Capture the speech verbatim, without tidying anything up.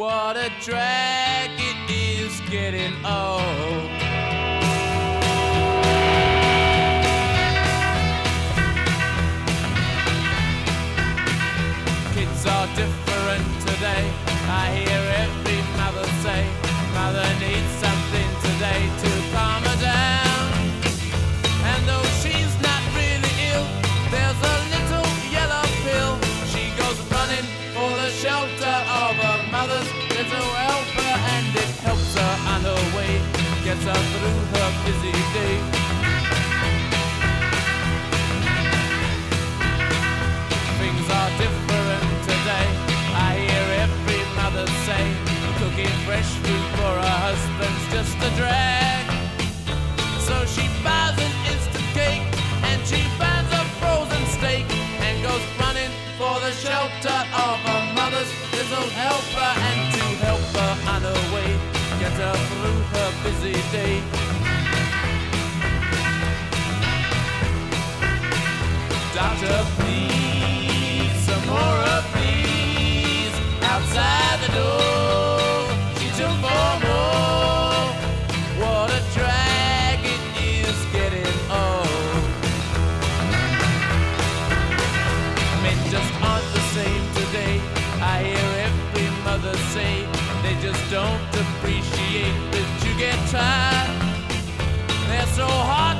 What a drag it is getting old. Kids are different today. I hear every mother say, mother needs something today to calm her down. And though she's not really ill, there's a little yellow pill. She goes running for the shelter of her mother's little helper, and it helps her on her way, gets her through her busy day. Things are different today. I hear every mother say, cooking fresh food for her husband's just a drag. So she buys an instant cake and she buys a frozen steak and goes running for the shelter of her mother's little helper, and to help her on her way, get her through her busy day. Doctor, please, some more of these outside the door. She took four more. What a drag it is getting old. Men just aren't the same today. I hear every mother say they just don't appreciate that you get tired. They're so hard